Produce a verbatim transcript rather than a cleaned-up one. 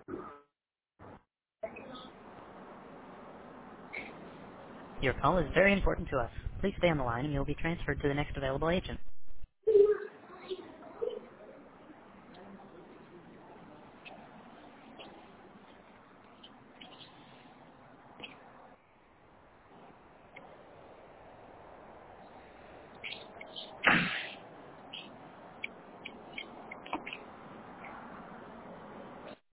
Your call is very important to us. Please stay on the line and you'll be transferred to the next available agent.